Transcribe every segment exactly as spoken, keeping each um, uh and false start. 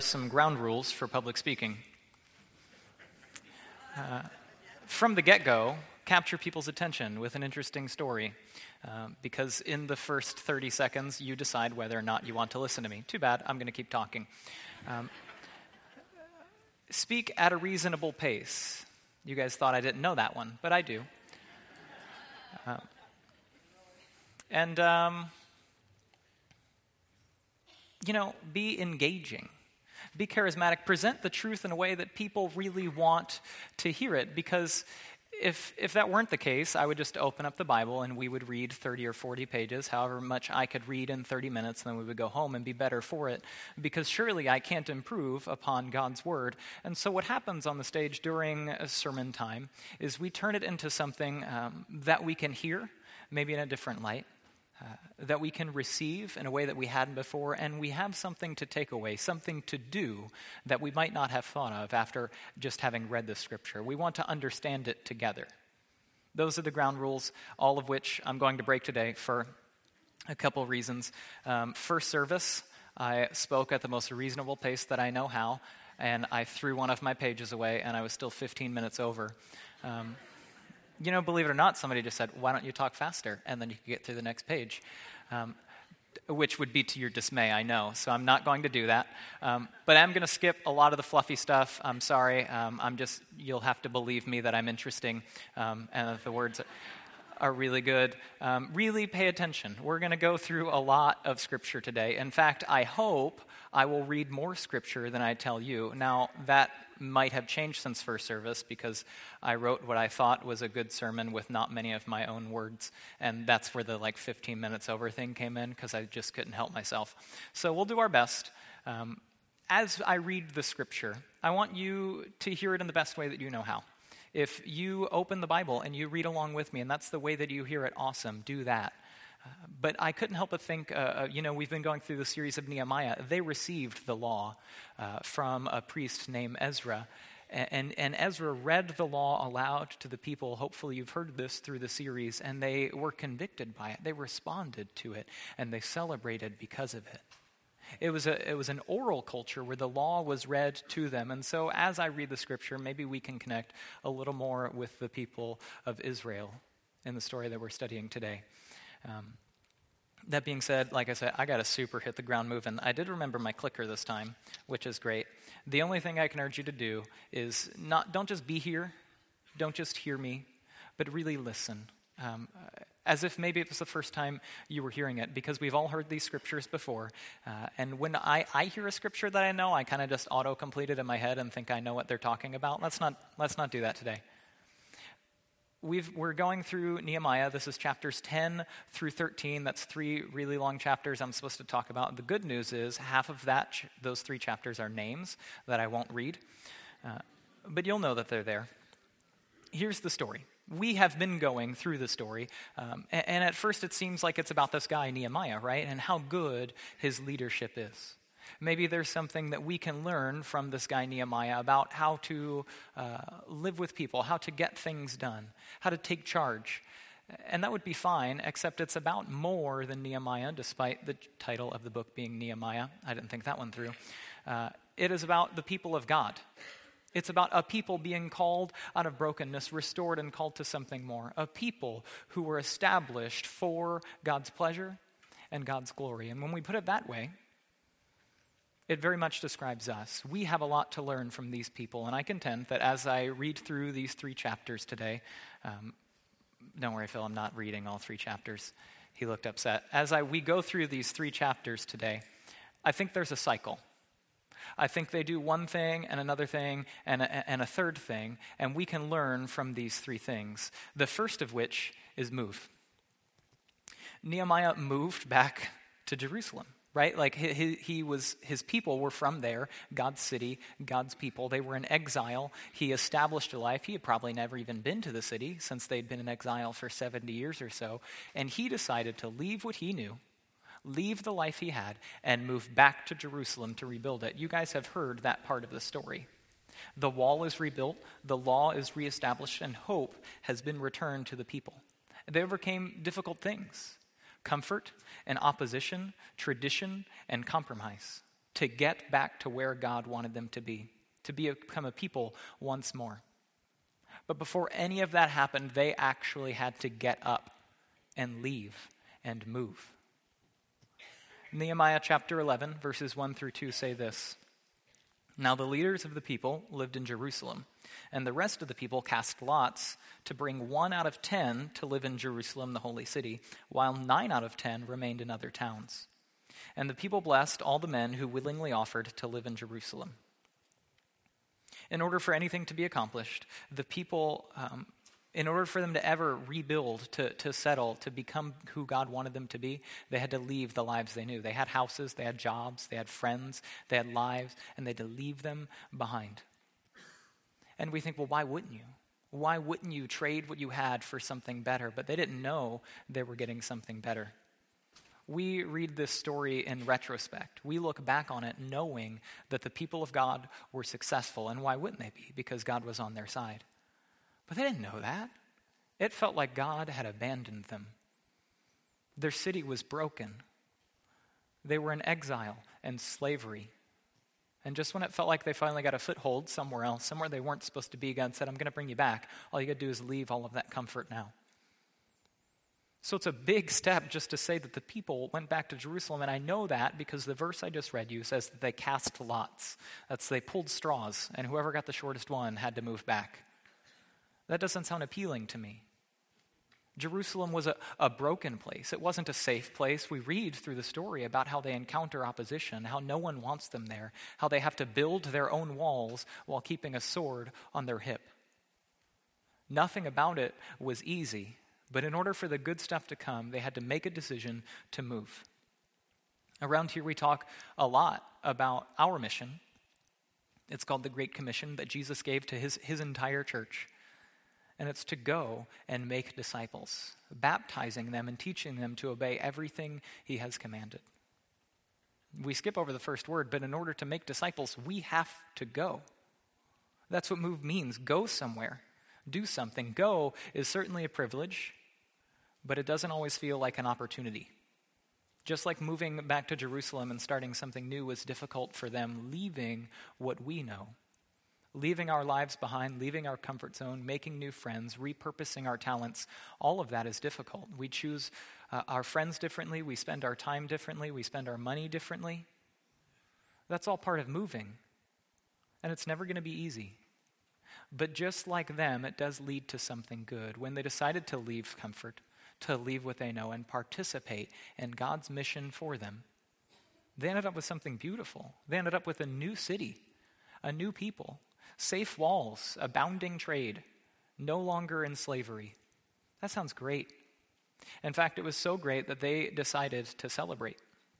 Some ground rules for public speaking. Uh, from the get-go, capture people's attention with an interesting story, uh, because in the first thirty seconds, you decide whether or not you want to listen to me. Too bad, I'm going to keep talking. Um, speak at a reasonable pace. You guys thought I didn't know that one, but I do. Uh, and, um, you know, be engaging. Be charismatic. Present the truth in a way that people really want to hear it. Because if if that weren't the case, I would just open up the Bible and we would read thirty or forty pages, however much I could read in thirty minutes, and then we would go home and be better for it. Because surely I can't improve upon God's word. And so what happens on the stage during a sermon time is we turn it into something um, that we can hear, maybe in a different light. Uh, that we can receive in a way that we hadn't before, and we have something to take away, something to do that we might not have thought of after just having read the scripture. We want to understand it together. Those are the ground rules, all of which I'm going to break today for a couple reasons. Um, first service, I spoke at the most reasonable pace that I know how, and I threw one of my pages away, and I was still fifteen minutes over. Um, You know, believe it or not, somebody just said, why don't you talk faster? And then you can get through the next page, um, which would be to your dismay, I know. So I'm not going to do that. Um, but I'm going to skip a lot of the fluffy stuff. I'm sorry. Um, I'm just, you'll have to believe me that I'm interesting um, and that the words are really good. Um, really pay attention. We're going to go through a lot of scripture today. In fact, I hope I will read more scripture than I tell you. Now, that might have changed since first service because I wrote what I thought was a good sermon with not many of my own words, and that's where the like fifteen minutes over thing came in because I just couldn't help myself. So we'll do our best. Um, as I read the scripture, I want you to hear it in the best way that you know how. If you open the Bible and you read along with me, and that's the way that you hear it, awesome, do that. Uh, but I couldn't help but think, uh, uh, you know, we've been going through the series of Nehemiah. They received the law uh, from a priest named Ezra. And, and Ezra read the law aloud to the people. Hopefully you've heard this through the series. And they were convicted by it. They responded to it. And they celebrated because of it. It was a it was an oral culture where the law was read to them. And so as I read the scripture, maybe we can connect a little more with the people of Israel in the story that we're studying today. Um, that being said, like I said, I got to super hit the ground moving. I did remember my clicker this time, which is great. The only thing I can urge you to do is not don't just be here, don't just hear me, but really listen. Um, as if maybe it was the first time you were hearing it, because we've all heard these scriptures before. Uh, and when I, I hear a scripture that I know, I kind of just auto-complete it in my head and think I know what they're talking about. Let's not let's not do that today. We've, we're going through Nehemiah. This is chapters ten through thirteen. That's three really long chapters I'm supposed to talk about. The good news is half of that, ch- those three chapters are names that I won't read. Uh, but you'll know that they're there. Here's the story. We have been going through the story, um, and, and at first it seems like it's about this guy, Nehemiah, right? And how good his leadership is. Maybe there's something that we can learn from this guy Nehemiah about how to uh, live with people, how to get things done, how to take charge. And that would be fine, except it's about more than Nehemiah, despite the title of the book being Nehemiah. I didn't think that one through. Uh, it is about the people of God. It's about a people being called out of brokenness, restored and called to something more. A people who were established for God's pleasure and God's glory. And when we put it that way, it very much describes us. We have a lot to learn from these people, and I contend that as I read through these three chapters today, um, don't worry, Phil, I'm not reading all three chapters. He looked upset. As I we go through these three chapters today, I think there's a cycle. I think they do one thing and another thing and a, and a third thing, and we can learn from these three things. The first of which is move. Nehemiah moved back to Jerusalem. Right? Like he, he was, his people were from there, God's city, God's people. They were in exile. He established a life. He had probably never even been to the city since they'd been in exile for seventy years or so. And he decided to leave what he knew, leave the life he had, and move back to Jerusalem to rebuild it. You guys have heard that part of the story. The wall is rebuilt, the law is reestablished, and hope has been returned to the people. They overcame difficult things. Comfort and opposition, tradition and compromise. to get back to where God wanted them to be, to be, become a people once more. But before any of that happened, they actually had to get up and leave and move. Nehemiah chapter eleven, verses one through two say this. Now the leaders of the people lived in Jerusalem, and the rest of the people cast lots to bring one out of ten to live in Jerusalem, the holy city, while nine out of ten remained in other towns. And the people blessed all the men who willingly offered to live in Jerusalem. In order for anything to be accomplished, the people, um, in order for them to ever rebuild, to, to settle, to become who God wanted them to be, they had to leave the lives they knew. They had houses, they had jobs, they had friends, they had lives, and they had to leave them behind. And we think, well, why wouldn't you? Why wouldn't you trade what you had for something better? But they didn't know they were getting something better. We read this story in retrospect. We look back on it knowing that the people of God were successful. And why wouldn't they be? Because God was on their side. But they didn't know that. It felt like God had abandoned them. Their city was broken. They were in exile and slavery. And just when it felt like they finally got a foothold somewhere else, somewhere they weren't supposed to be, God said, I'm going to bring you back. All you got to do is leave all of that comfort now. So it's a big step just to say that the people went back to Jerusalem, and I know that because the verse I just read you says that they cast lots. That's they pulled straws, and whoever got the shortest one had to move back. That doesn't sound appealing to me. Jerusalem was a, a broken place. It wasn't a safe place. We read through the story about how they encounter opposition, how no one wants them there, how they have to build their own walls while keeping a sword on their hip. Nothing about it was easy. But in order for the good stuff to come, they had to make a decision to move. Around here we talk a lot about our mission. It's called the Great Commission that Jesus gave to his, his entire church. And it's to go and make disciples, baptizing them and teaching them to obey everything he has commanded. We skip over the first word, but in order to make disciples, we have to go. That's what move means. Go somewhere. Do something. Go is certainly a privilege, but it doesn't always feel like an opportunity. Just like moving back to Jerusalem and starting something new was difficult for them, leaving what we know, leaving our lives behind, leaving our comfort zone, making new friends, repurposing our talents, all of that is difficult. We choose uh, our friends differently, we spend our time differently, we spend our money differently. That's all part of moving, and it's never going to be easy. But just like them, it does lead to something good. When they decided to leave comfort, to leave what they know and participate in God's mission for them, they ended up with something beautiful. They ended up with a new city, a new people, safe walls, abounding trade, no longer in slavery. That sounds great. In fact, it was so great that they decided to celebrate.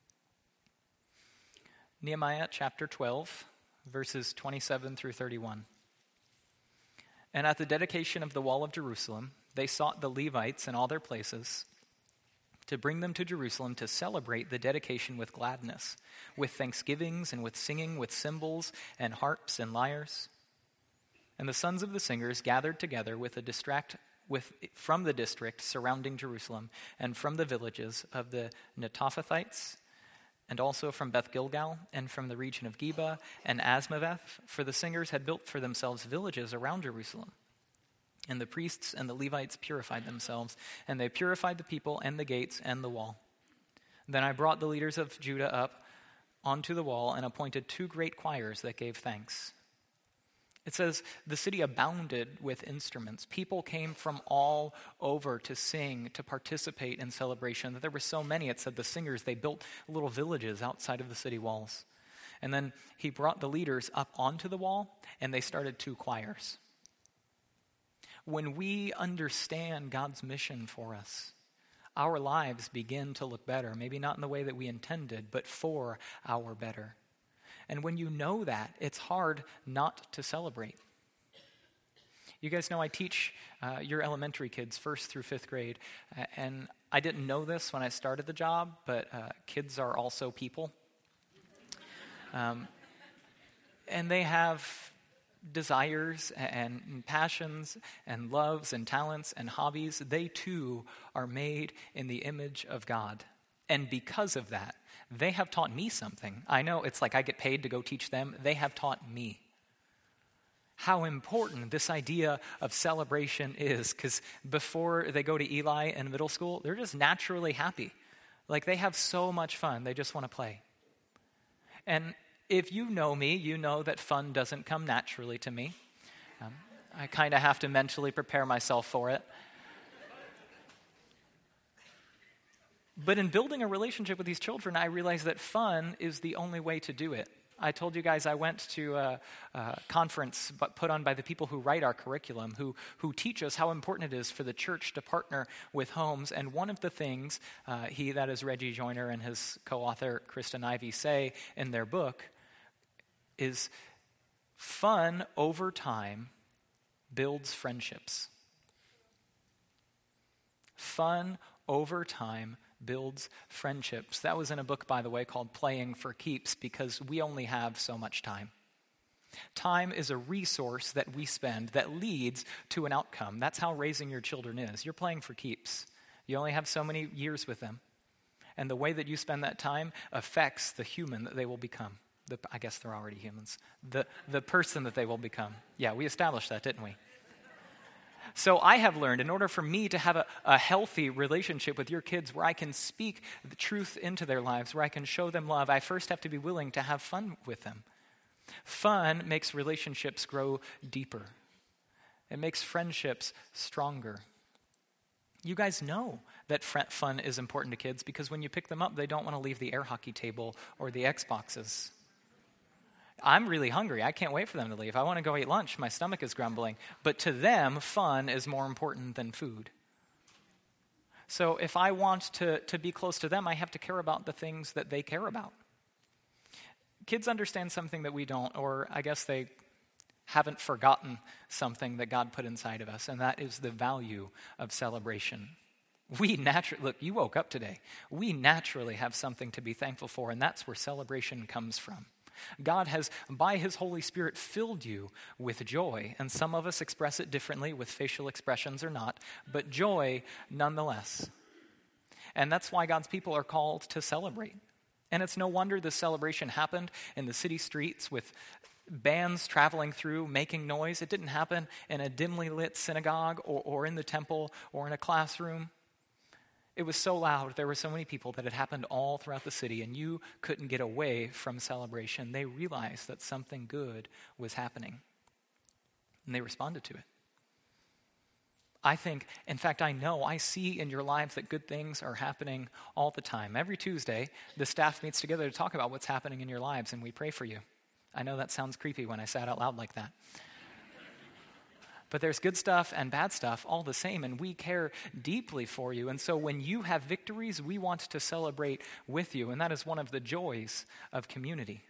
Nehemiah chapter twelve, verses twenty-seven through thirty-one. And at the dedication of the wall of Jerusalem, they sought the Levites in all their places to bring them to Jerusalem to celebrate the dedication with gladness, with thanksgivings and with singing, with cymbals and harps and lyres. And the sons of the singers gathered together with a distract with from the district surrounding Jerusalem and from the villages of the Netophathites, and also from Beth Gilgal and from the region of Geba and Asmaveth, for the singers had built for themselves villages around Jerusalem. And the priests and the Levites purified themselves, and they purified the people and the gates and the wall. Then I brought the leaders of Judah up onto the wall and appointed two great choirs that gave thanks. It says the city abounded with instruments. People came from all over to sing, to participate in celebration. That there were so many, it said the singers, they built little villages outside of the city walls. And then he brought the leaders up onto the wall, and they started two choirs. When we understand God's mission for us, our lives begin to look better. Maybe not in the way that we intended, but for our better. And when you know that, it's hard not to celebrate. You guys know I teach uh, your elementary kids first through fifth grade. Uh, and I didn't know this when I started the job, but uh, kids are also people. Um, and they have desires and, and passions and loves and talents and hobbies. They too are made in the image of God. And because of that, they have taught me something. I know it's like I get paid to go teach them. They have taught me how important this idea of celebration is, because before they go to Eli in middle school, they're just naturally happy. Like they have so much fun. They just want to play. And if you know me, you know that fun doesn't come naturally to me. Um, I kind of have to mentally prepare myself for it. But in building a relationship with these children, I realized that fun is the only way to do it. I told you guys I went to a, a conference but put on by the people who write our curriculum, who, who teach us how important it is for the church to partner with homes. And one of the things uh, he, that is Reggie Joyner, and his co-author Kristen Ivy say in their book is fun over time builds friendships. Fun over time builds friendships. That was in a book, by the way, called Playing for Keeps, because we only have so much time. Time is a resource that we spend that leads to an outcome. That's how raising your children is. You're playing for keeps. You only have so many years with them. And the way that you spend that time affects the human that they will become. The, I guess they're already humans. The, the person that they will become. Yeah, we established that, didn't we? So I have learned, in order for me to have a, a healthy relationship with your kids where I can speak the truth into their lives, where I can show them love, I first have to be willing to have fun with them. Fun makes relationships grow deeper. It makes friendships stronger. You guys know that fun is important to kids because when you pick them up, they don't want to leave the air hockey table or the Xboxes. I'm really hungry. I can't wait for them to leave. I want to go eat lunch. My stomach is grumbling. But to them, fun is more important than food. So if I want to, to be close to them, I have to care about the things that they care about. Kids understand something that we don't, or I guess they haven't forgotten something that God put inside of us, and that is the value of celebration. We naturally, look, you woke up today. We naturally have something to be thankful for, and that's where celebration comes from. God has, by his Holy Spirit, filled you with joy. And some of us express it differently with facial expressions or not, but joy nonetheless. And that's why God's people are called to celebrate. And it's no wonder this celebration happened in the city streets with bands traveling through, making noise. It didn't happen in a dimly lit synagogue or, or in the temple or in a classroom. It was so loud, there were so many people that it happened all throughout the city, and you couldn't get away from celebration. They realized that something good was happening, and they responded to it. I think, in fact, I know, I see in your lives that good things are happening all the time. Every Tuesday, the staff meets together to talk about what's happening in your lives, and we pray for you. I know that sounds creepy when I say it out loud like that. But there's good stuff and bad stuff all the same, and we care deeply for you. And so when you have victories, we want to celebrate with you, and that is one of the joys of community.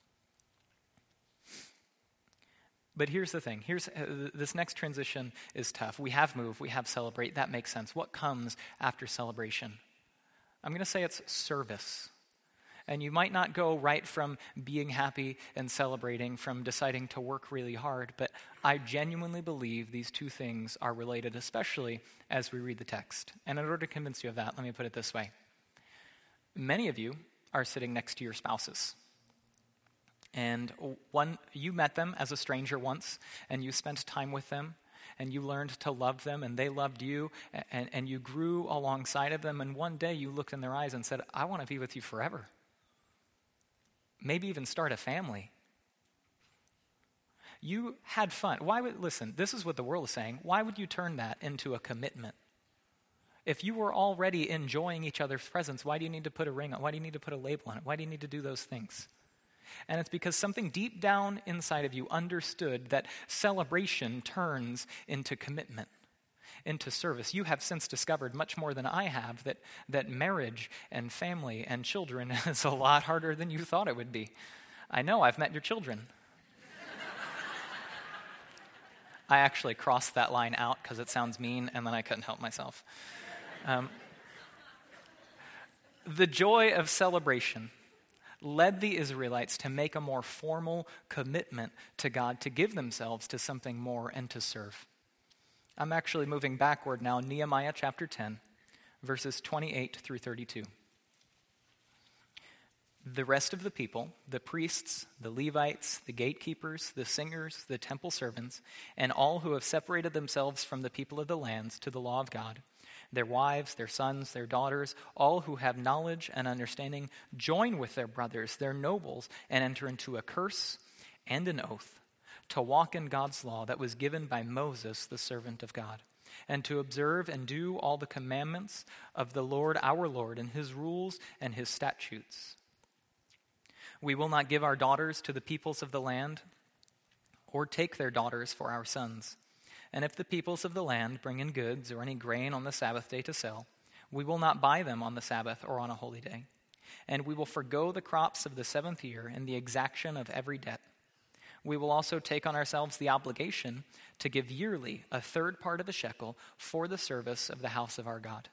But here's the thing. Here's uh, this next transition is tough. We have move, we have celebrate. That makes sense. What comes after celebration? I'm going to say it's service. And you might not go right from being happy and celebrating, from deciding to work really hard, but I genuinely believe these two things are related, especially as we read the text. And in order to convince you of that, let me put it this way. Many of you are sitting next to your spouses. And one, you met them as a stranger once, and you spent time with them, and you learned to love them, and they loved you, and, and you grew alongside of them, and one day you looked in their eyes and said, I want to be with you forever. Maybe even start a family. You had fun. Why would, listen, this is what the world is saying. Why would you turn that into a commitment? If you were already enjoying each other's presence, why do you need to put a ring on? Why do you need to put a label on it? Why do you need to do those things? And it's because something deep down inside of you understood that celebration turns into commitment, into service. You have since discovered much more than I have that, that marriage and family and children is a lot harder than you thought it would be. I know, I've met your children. I actually crossed that line out because it sounds mean, and then I couldn't help myself. Um, the joy of celebration led the Israelites to make a more formal commitment to God, to give themselves to something more and to serve. I'm actually moving backward now, Nehemiah chapter ten, verses twenty-eight through thirty-two. The rest of the people, the priests, the Levites, the gatekeepers, the singers, the temple servants, and all who have separated themselves from the people of the lands to the law of God, their wives, their sons, their daughters, all who have knowledge and understanding, join with their brothers, their nobles, and enter into a curse and an oath to walk in God's law that was given by Moses, the servant of God, and to observe and do all the commandments of the Lord our Lord and his rules and his statutes. We will not give our daughters to the peoples of the land or take their daughters for our sons. And if the peoples of the land bring in goods or any grain on the Sabbath day to sell, we will not buy them on the Sabbath or on a holy day. And we will forgo the crops of the seventh year and the exaction of every debt. We will also take on ourselves the obligation to give yearly a third part of the shekel for the service of the house of our God.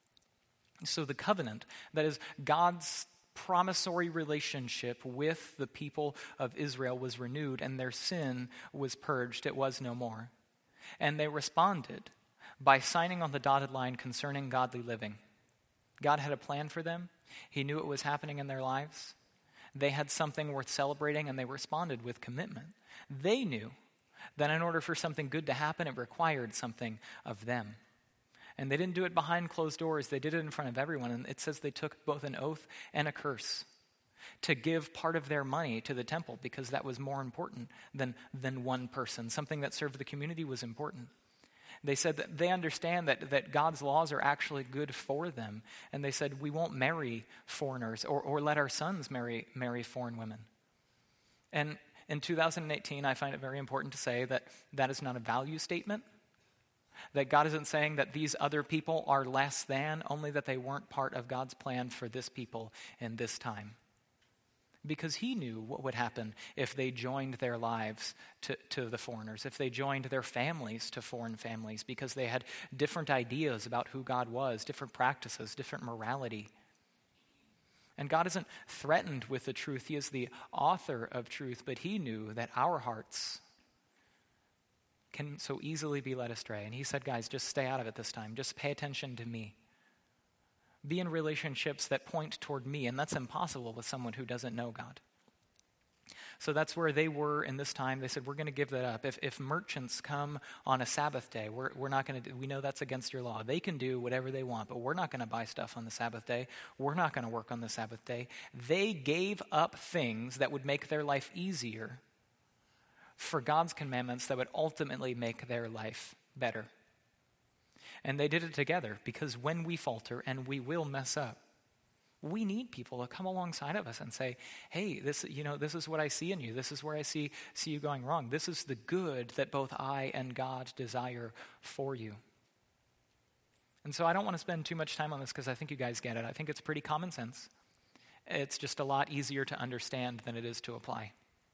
So the covenant, that is God's promissory relationship with the people of Israel, was renewed, and their sin was purged. It was no more. And they responded by signing on the dotted line concerning godly living. God had a plan for them. He knew it was happening in their lives. They had something worth celebrating, and they responded with commitment. They knew that in order for something good to happen, it required something of them. And they didn't do it behind closed doors. They did it in front of everyone. And it says they took both an oath and a curse to give part of their money to the temple, because that was more important than, than one person. Something that served the community was important. They said that they understand that, that God's laws are actually good for them. And they said, we won't marry foreigners or, or let our sons marry, marry foreign women. And in two thousand eighteen, I find it very important to say that that is not a value statement. That God isn't saying that these other people are less than, only that they weren't part of God's plan for this people in this time. Because he knew what would happen if they joined their lives to, to the foreigners, if they joined their families to foreign families, because they had different ideas about who God was, different practices, different morality. And God isn't threatened with the truth. He is the author of truth, but he knew that our hearts can so easily be led astray. And he said, guys, just stay out of it this time. Just pay attention to me. Be in relationships that point toward me, and that's impossible with someone who doesn't know God. So that's where they were in this time. They said, we're going to give that up. If if merchants come on a Sabbath day, we're we're not going to do, we know that's against your law. They can do whatever they want, but we're not going to buy stuff on the Sabbath day. We're not going to work on the Sabbath day. They gave up things that would make their life easier for God's commandments that would ultimately make their life better. And they did it together, because when we falter, and we will mess up, we need people to come alongside of us and say, hey, this, you know, this is what I see in you. This is where I see, see you going wrong. This is the good that both I and God desire for you. And so I don't want to spend too much time on this, because I think you guys get it. I think it's pretty common sense. It's just a lot easier to understand than it is to apply.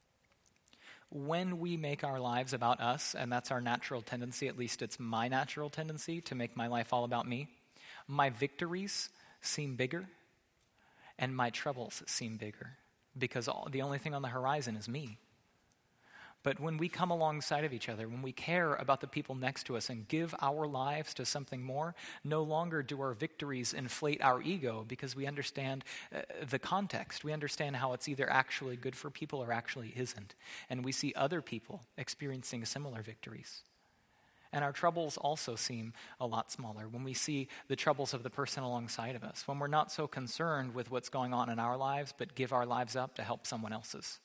When we make our lives about us, and that's our natural tendency, at least it's my natural tendency to make my life all about me, my victories seem bigger and my troubles seem bigger, because all, the only thing on the horizon is me. But when we come alongside of each other, when we care about the people next to us and give our lives to something more, no longer do our victories inflate our ego, because we understand uh, the context. We understand how it's either actually good for people or actually isn't. And we see other people experiencing similar victories. And our troubles also seem a lot smaller when we see the troubles of the person alongside of us, when we're not so concerned with what's going on in our lives, but give our lives up to help someone else's.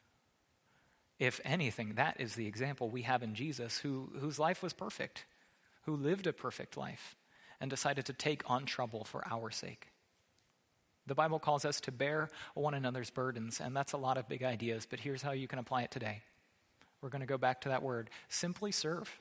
If anything, that is the example we have in Jesus, who, whose life was perfect, who lived a perfect life, and decided to take on trouble for our sake. The Bible calls us to bear one another's burdens, and that's a lot of big ideas, but here's how you can apply it today. We're going to go back to that word, simply serve.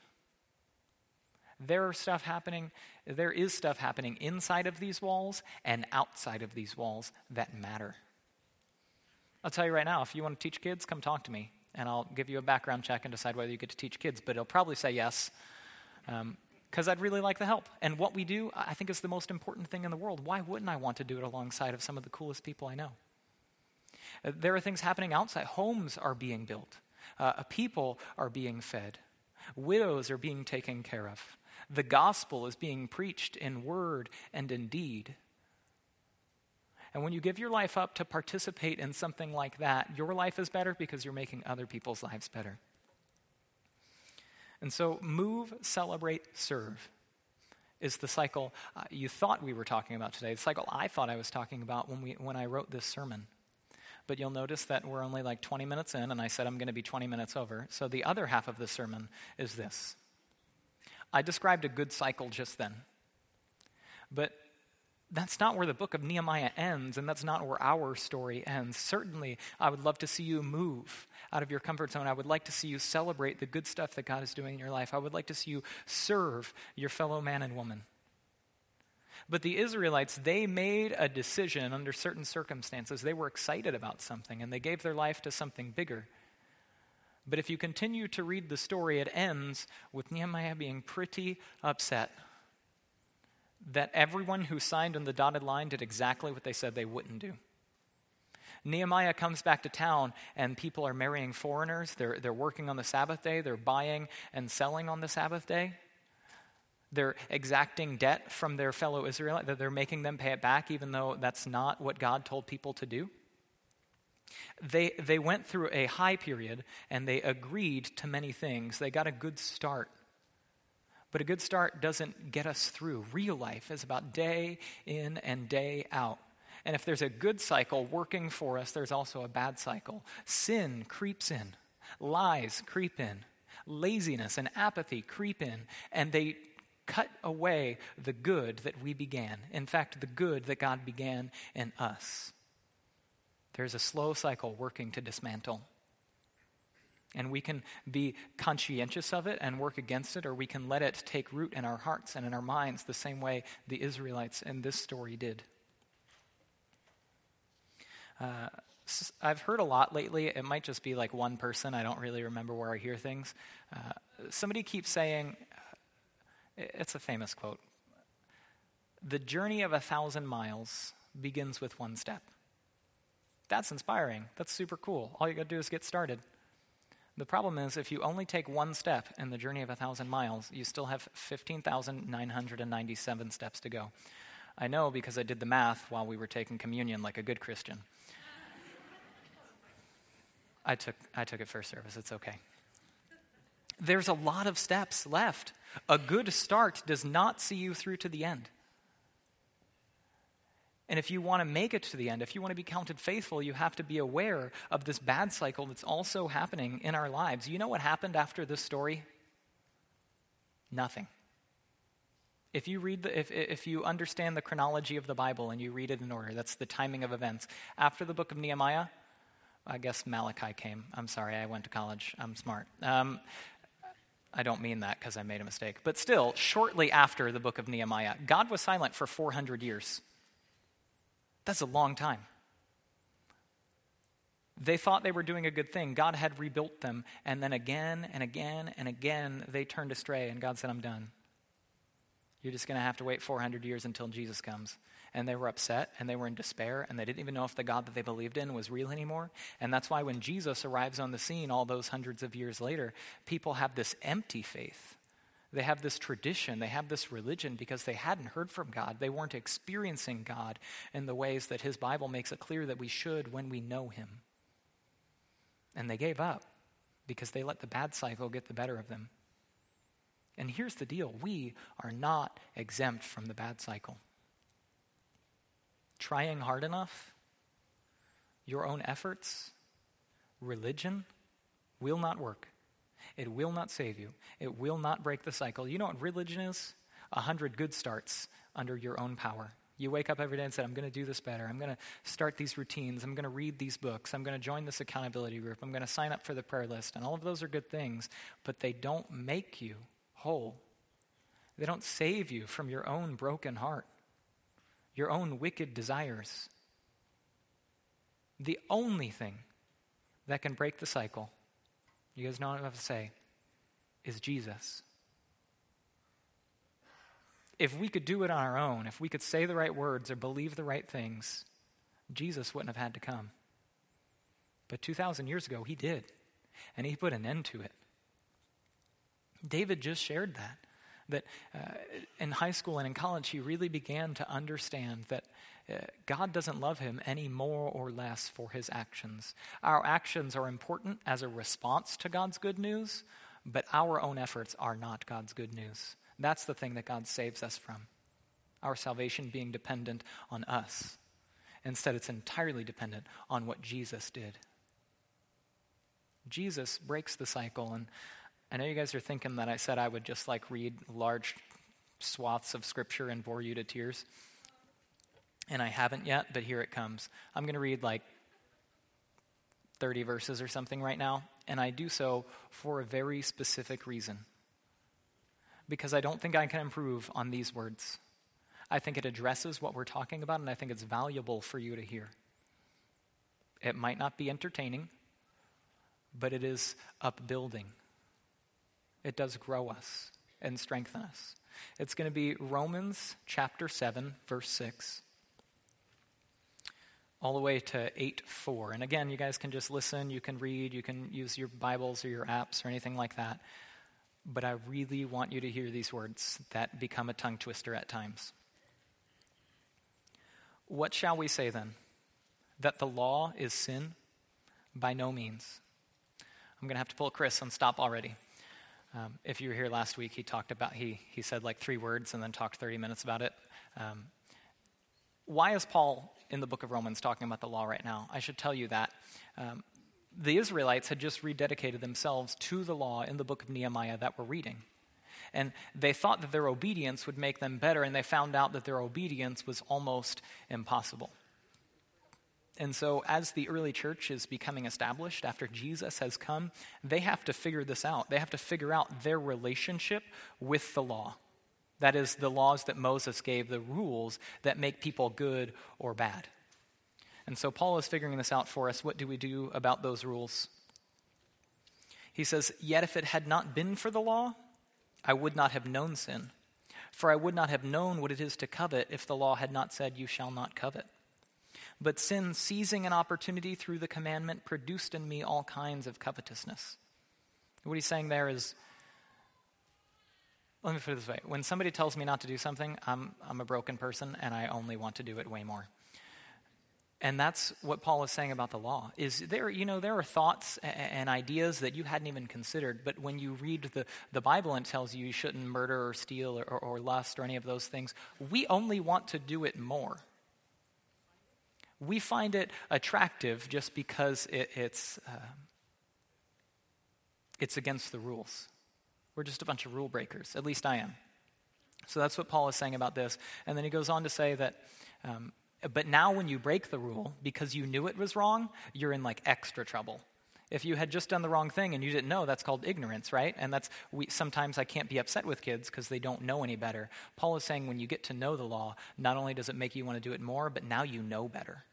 There are stuff happening, there is stuff happening inside of these walls and outside of these walls that matter. I'll tell you right now, if you want to teach kids, come talk to me. And I'll give you a background check and decide whether you get to teach kids. But it'll probably say yes, because um, I'd really like the help. And what we do, I think, is the most important thing in the world. Why wouldn't I want to do it alongside of some of the coolest people I know? Uh, there are things happening outside. Homes are being built. Uh, people are being fed. Widows are being taken care of. The gospel is being preached in word and in deed. And when you give your life up to participate in something like that, your life is better because you're making other people's lives better. And so move, celebrate, serve is the cycle uh, you thought we were talking about today, the cycle I thought I was talking about when we when I wrote this sermon. But you'll notice that we're only like twenty minutes in, and I said I'm going to be twenty minutes over. So the other half of the sermon is this. I described a good cycle just then. But that's not where the book of Nehemiah ends, and that's not where our story ends. Certainly, I would love to see you move out of your comfort zone. I would like to see you celebrate the good stuff that God is doing in your life. I would like to see you serve your fellow man and woman. But the Israelites, they made a decision under certain circumstances. They were excited about something, and they gave their life to something bigger. But if you continue to read the story, it ends with Nehemiah being pretty upset that everyone who signed on the dotted line did exactly what they said they wouldn't do. Nehemiah comes back to town, and people are marrying foreigners. They're, they're working on the Sabbath day. They're buying and selling on the Sabbath day. They're exacting debt from their fellow Israelites, that they're making them pay it back, even though that's not what God told people to do. They, they went through a high period, and they agreed to many things. They got a good start. But a good start doesn't get us through. Real life is about day in and day out. And if there's a good cycle working for us, there's also a bad cycle. Sin creeps in. Lies creep in. Laziness and apathy creep in. And they cut away the good that we began. In fact, the good that God began in us. There's a slow cycle working to dismantle. And we can be conscientious of it and work against it, or we can let it take root in our hearts and in our minds the same way the Israelites in this story did. Uh, I've heard a lot lately. It might just be like one person. I don't really remember where I hear things. Uh, somebody keeps saying, it's a famous quote, "The journey of a thousand miles begins with one step." That's inspiring. That's super cool. All you got to do is get started. The problem is, if you only take one step in the journey of a thousand miles, you still have fifteen thousand nine hundred ninety-seven steps to go. I know because I did the math while we were taking communion like a good Christian. I took I took it first service. It's okay. There's a lot of steps left. A good start does not see you through to the end. And if you want to make it to the end, if you want to be counted faithful, you have to be aware of this bad cycle that's also happening in our lives. You know what happened after this story? Nothing. If you read the, if if you understand the chronology of the Bible and you read it in order, that's the timing of events. After the book of Nehemiah, I guess Malachi came. I'm sorry, I went to college. I'm smart. Um, I don't mean that because I made a mistake. But still, shortly after the book of Nehemiah, God was silent for four hundred years. That's a long time. They thought they were doing a good thing. God had rebuilt them. And then again and again and again, they turned astray. And God said, I'm done. You're just going to have to wait four hundred years until Jesus comes. And they were upset and they were in despair. And they didn't even know if the God that they believed in was real anymore. And that's why when Jesus arrives on the scene all those hundreds of years later, people have this empty faith. They have this tradition, they have this religion because they hadn't heard from God. They weren't experiencing God in the ways that his Bible makes it clear that we should when we know him. And they gave up because they let the bad cycle get the better of them. And here's the deal. We are not exempt from the bad cycle. Trying hard enough, your own efforts, religion will not work. It will not save you. It will not break the cycle. You know what religion is? A hundred good starts under your own power. You wake up every day and say, I'm going to do this better. I'm going to start these routines. I'm going to read these books. I'm going to join this accountability group. I'm going to sign up for the prayer list. And all of those are good things, but they don't make you whole. They don't save you from your own broken heart, your own wicked desires. The only thing that can break the cycle, you guys know what I have to say, is Jesus. If we could do it on our own, if we could say the right words or believe the right things, Jesus wouldn't have had to come. But two thousand years ago, he did. And he put an end to it. David just shared that. That uh, in high school and in college, he really began to understand that uh, God doesn't love him any more or less for his actions. Our actions are important as a response to God's good news, but our own efforts are not God's good news. That's the thing that God saves us from. Our salvation being dependent on us. Instead, it's entirely dependent on what Jesus did. Jesus breaks the cycle, and I know you guys are thinking that I said I would just like read large swaths of scripture and bore you to tears. And I haven't yet, but here it comes. I'm going to read like thirty verses or something right now, and I do so for a very specific reason. Because I don't think I can improve on these words. I think it addresses what we're talking about, and I think it's valuable for you to hear. It might not be entertaining, but it is upbuilding. It does grow us and strengthen us. It's going to be Romans chapter seven, verse six, all the way to eight four. And again, you guys can just listen, you can read, you can use your Bibles or your apps or anything like that. But I really want you to hear these words that become a tongue twister at times. What shall we say then? That the law is sin? By no means. I'm going to have to pull Chris on stop already. Um, if you were here last week, he talked about, he he said like three words and then talked thirty minutes about it. Um, why is Paul in the book of Romans talking about the law right now? I should tell you that. Um, the Israelites had just rededicated themselves to the law in the book of Nehemiah that we're reading. And they thought that their obedience would make them better, and they found out that their obedience was almost impossible. And so as the early church is becoming established after Jesus has come, they have to figure this out. They have to figure out their relationship with the law. That is, the laws that Moses gave, the rules that make people good or bad. And so Paul is figuring this out for us. What do we do about those rules? He says, "Yet if it had not been for the law, I would not have known sin. For I would not have known what it is to covet if the law had not said, 'You shall not covet.' But sin, seizing an opportunity through the commandment, produced in me all kinds of covetousness." What he's saying there is, let me put it this way. When somebody tells me not to do something, I'm I'm a broken person and I only want to do it way more. And that's what Paul is saying about the law. Is there, you know, there are thoughts and ideas that you hadn't even considered, but when you read the, the Bible and it tells you you shouldn't murder or steal or, or, or lust or any of those things, we only want to do it more. We find it attractive just because it, it's uh, it's against the rules. We're just a bunch of rule breakers. At least I am. So that's what Paul is saying about this. And then he goes on to say that, um, but now when you break the rule because you knew it was wrong, you're in like extra trouble. If you had just done the wrong thing and you didn't know, that's called ignorance, right? And that's we, sometimes I can't be upset with kids because they don't know any better. Paul is saying when you get to know the law, not only does it make you want to do it more, but now you know better.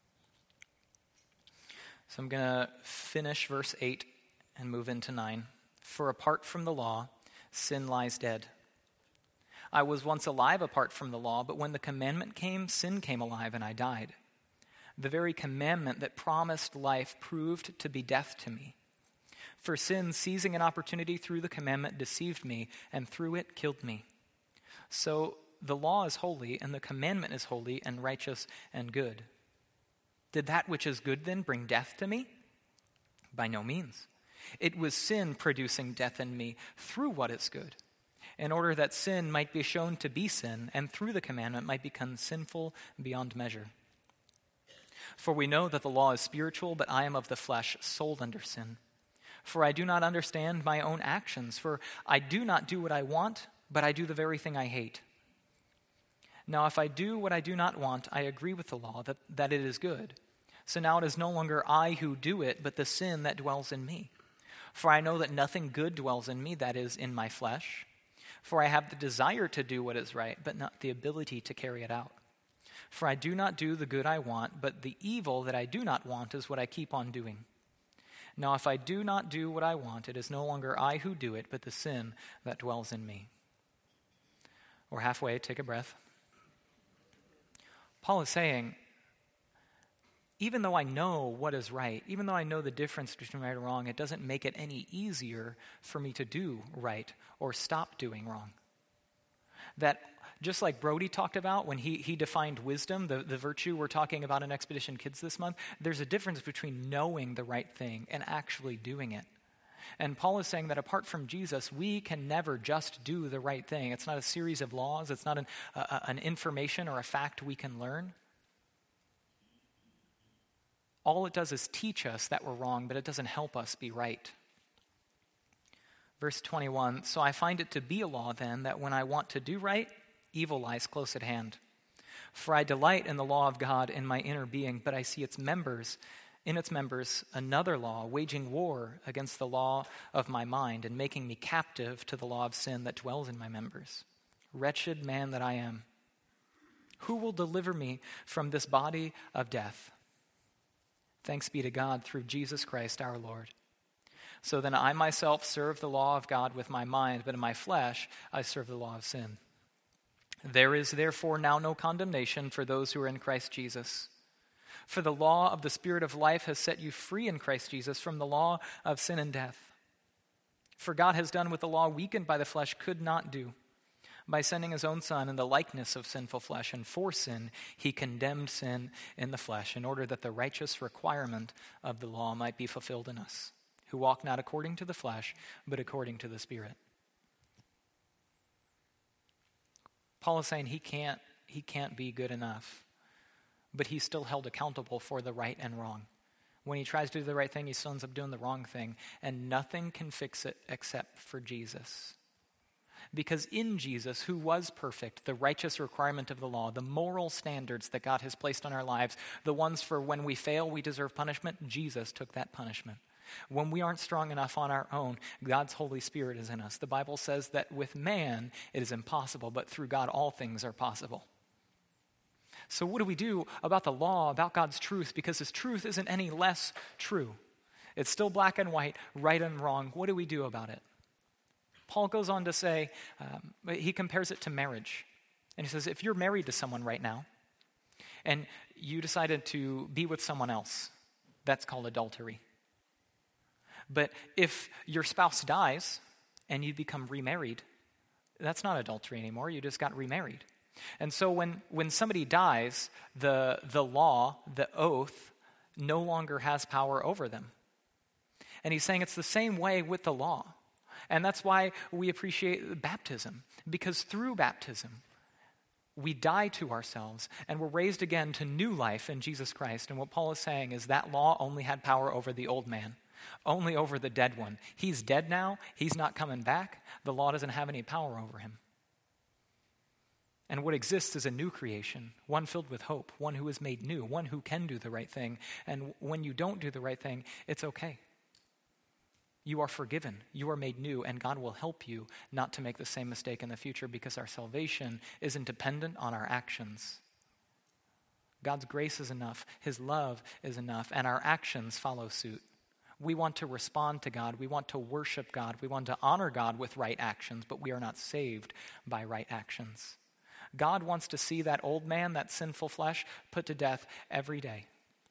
So I'm going to finish verse eight and move into nine. "For apart from the law, sin lies dead. I was once alive apart from the law, but when the commandment came, sin came alive and I died. The very commandment that promised life proved to be death to me. For sin, seizing an opportunity through the commandment, deceived me, and through it killed me. So the law is holy, and the commandment is holy and righteous and good. Did that which is good then bring death to me? By no means. It was sin producing death in me through what is good, in order that sin might be shown to be sin, and through the commandment might become sinful beyond measure. For we know that the law is spiritual, but I am of the flesh, sold under sin. For I do not understand my own actions, for I do not do what I want, but I do the very thing I hate. Now if I do what I do not want, I agree with the law that, that it is good. So now it is no longer I who do it, but the sin that dwells in me. For I know that nothing good dwells in me, that is, in my flesh. For I have the desire to do what is right, but not the ability to carry it out. For I do not do the good I want, but the evil that I do not want is what I keep on doing. Now if I do not do what I want, it is no longer I who do it, but the sin that dwells in me." We're halfway, take a breath. Paul is saying, even though I know what is right, even though I know the difference between right and wrong, it doesn't make it any easier for me to do right or stop doing wrong. That just like Brody talked about when he, he defined wisdom, the, the virtue we're talking about in Expedition Kids this month, there's a difference between knowing the right thing and actually doing it. And Paul is saying that apart from Jesus, we can never just do the right thing. It's not a series of laws. It's not an, uh, an information or a fact we can learn. All it does is teach us that we're wrong, but it doesn't help us be right. Verse twenty-one, so I find it to be a law then that when I want to do right, evil lies close at hand. For I delight in the law of God in my inner being, but I see its members, in its members, another law, waging war against the law of my mind and making me captive to the law of sin that dwells in my members. Wretched man that I am, who will deliver me from this body of death? Thanks be to God through Jesus Christ our Lord. So then I myself serve the law of God with my mind, but in my flesh I serve the law of sin. There is therefore now no condemnation for those who are in Christ Jesus. For the law of the Spirit of life has set you free in Christ Jesus from the law of sin and death. For God has done what the law weakened by the flesh could not do. By sending his own Son in the likeness of sinful flesh, and for sin he condemned sin in the flesh, in order that the righteous requirement of the law might be fulfilled in us, who walk not according to the flesh, but according to the Spirit. Paul is saying he can't, he can't be good enough, but he's still held accountable for the right and wrong. When he tries to do the right thing, he still ends up doing the wrong thing, and nothing can fix it except for Jesus. Because in Jesus, who was perfect, the righteous requirement of the law, the moral standards that God has placed on our lives, the ones for when we fail, we deserve punishment, Jesus took that punishment. When we aren't strong enough on our own, God's Holy Spirit is in us. The Bible says that with man, it is impossible, but through God, all things are possible. So what do we do about the law, about God's truth? Because his truth isn't any less true. It's still black and white, right and wrong. What do we do about it? Paul goes on to say, um, he compares it to marriage. And he says, if you're married to someone right now, and you decided to be with someone else, that's called adultery. But if your spouse dies and you become remarried, that's not adultery anymore. You just got remarried. And so when, when somebody dies, the, the law, the oath, no longer has power over them. And he's saying it's the same way with the law. And that's why we appreciate baptism, because through baptism, we die to ourselves and we're raised again to new life in Jesus Christ. And what Paul is saying is that law only had power over the old man, only over the dead one. He's dead now. He's not coming back. The law doesn't have any power over him. And what exists is a new creation, one filled with hope, one who is made new, one who can do the right thing. And when you don't do the right thing, it's okay. You are forgiven, you are made new, and God will help you not to make the same mistake in the future, because our salvation isn't dependent on our actions. God's grace is enough, his love is enough, and our actions follow suit. We want to respond to God, we want to worship God, we want to honor God with right actions, but we are not saved by right actions. God wants to see that old man, that sinful flesh, put to death every day.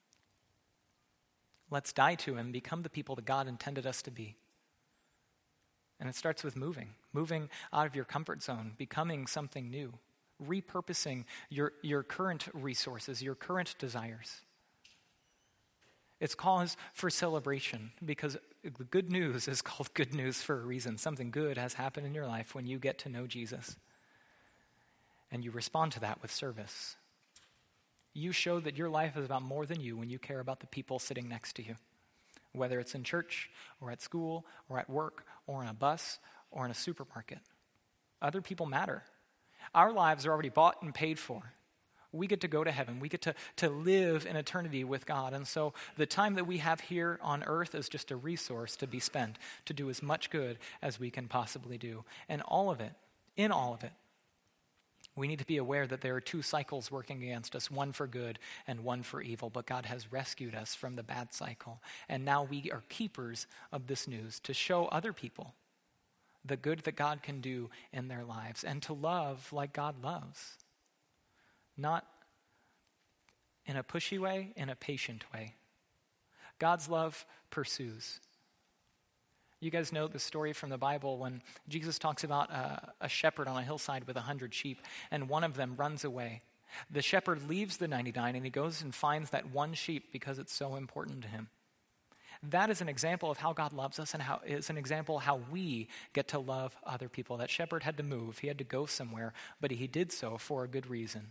Let's die to him, become the people that God intended us to be. And it starts with moving, moving out of your comfort zone, becoming something new, repurposing your, your current resources, your current desires. It's cause for celebration, because the good news is called good news for a reason. Something good has happened in your life when you get to know Jesus. And you respond to that with service. You show that your life is about more than you when you care about the people sitting next to you, whether it's in church or at school or at work or on a bus or in a supermarket. Other people matter. Our lives are already bought and paid for. We get to go to heaven. We get to, to live in eternity with God. And so the time that we have here on earth is just a resource to be spent, to do as much good as we can possibly do. And all of it, in all of it, we need to be aware that there are two cycles working against us, one for good and one for evil. But God has rescued us from the bad cycle. And now we are keepers of this news to show other people the good that God can do in their lives and to love like God loves. Not in a pushy way, in a patient way. God's love pursues. You guys know the story from the Bible when Jesus talks about uh, a shepherd on a hillside with a hundred sheep, and one of them runs away. The shepherd leaves the ninety-nine, and he goes and finds that one sheep because it's so important to him. That is an example of how God loves us, and how is an example of how we get to love other people. That shepherd had to move. He had to go somewhere, but he did so for a good reason.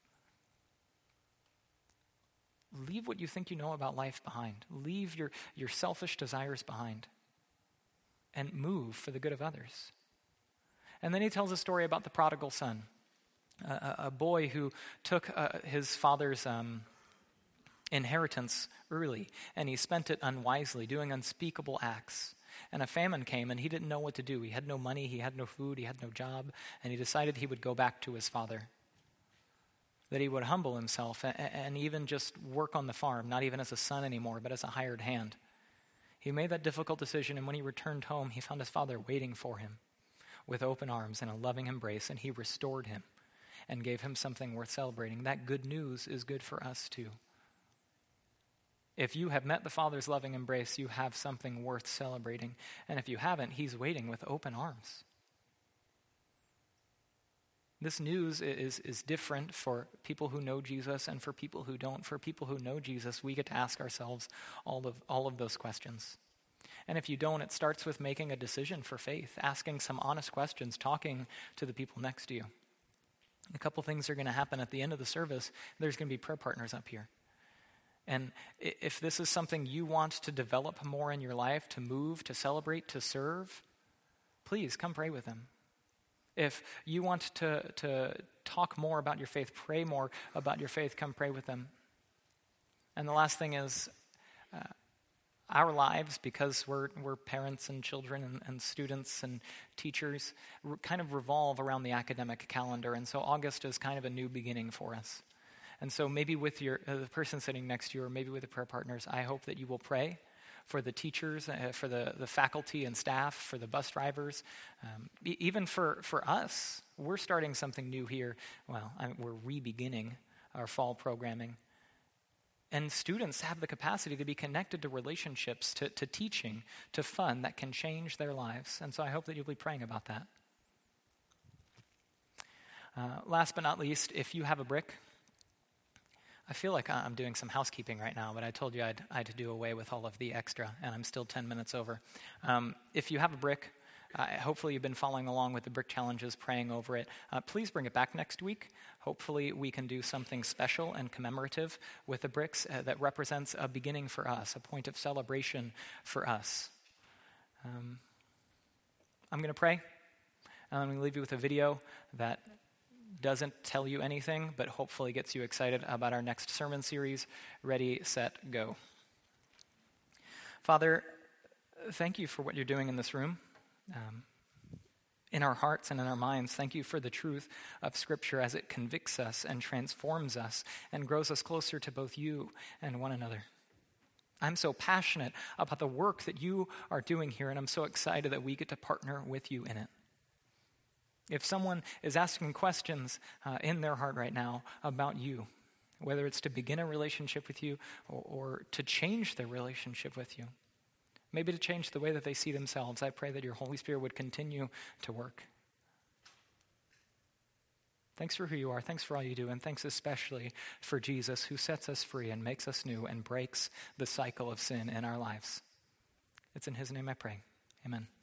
Leave what you think you know about life behind. Leave your, your selfish desires behind. And move for the good of others. And then he tells a story about the prodigal son, a, a boy who took uh, his father's um, inheritance early, and he spent it unwisely, doing unspeakable acts. And a famine came, and he didn't know what to do. He had no money, he had no food, he had no job, and he decided he would go back to his father. That he would humble himself and, and even just work on the farm, not even as a son anymore, but as a hired hand. He made that difficult decision, and when he returned home, he found his father waiting for him with open arms and a loving embrace, and he restored him and gave him something worth celebrating. That good news is good for us too. If you have met the Father's loving embrace, you have something worth celebrating. And if you haven't, he's waiting with open arms. This news is, is different for people who know Jesus and for people who don't. For people who know Jesus, we get to ask ourselves all of, all of those questions. And if you don't, it starts with making a decision for faith, asking some honest questions, talking to the people next to you. A couple things are going to happen at the end of the service. There's going to be prayer partners up here. And if this is something you want to develop more in your life, to move, to celebrate, to serve, please come pray with them. If you want to, to talk more about your faith, pray more about your faith, come pray with them. And the last thing is uh, our lives, because we're we're parents and children and, and students and teachers, re- kind of revolve around the academic calendar. And so August is kind of a new beginning for us. And so maybe with your uh, the person sitting next to you, or maybe with the prayer partners, I hope that you will pray for the teachers, uh, for the, the faculty and staff, for the bus drivers, um, e- even for, for us. We're starting something new here. Well, I, we're re-beginning our fall programming. And students have the capacity to be connected to relationships, to, to teaching, to fun that can change their lives. And so I hope that you'll be praying about that. Uh, last but not least, if you have a brick, I feel like I'm doing some housekeeping right now, but I told you I'd, I'd do away with all of the extra, and I'm still ten minutes over. Um, if you have a brick, uh, hopefully you've been following along with the brick challenges, praying over it. Uh, please bring it back next week. Hopefully we can do something special and commemorative with the bricks uh, that represents a beginning for us, a point of celebration for us. Um, I'm going to pray, and I'm going to leave you with a video that doesn't tell you anything, but hopefully gets you excited about our next sermon series, Ready, Set, Go. Father, thank you for what you're doing in this room, um, in our hearts and in our minds. Thank you for the truth of Scripture as it convicts us and transforms us and grows us closer to both you and one another. I'm so passionate about the work that you are doing here, and I'm so excited that we get to partner with you in it. If someone is asking questions uh, in their heart right now about you, whether it's to begin a relationship with you or, or to change their relationship with you, maybe to change the way that they see themselves, I pray that your Holy Spirit would continue to work. Thanks for who you are. Thanks for all you do. And thanks especially for Jesus, who sets us free and makes us new and breaks the cycle of sin in our lives. It's in his name I pray. Amen.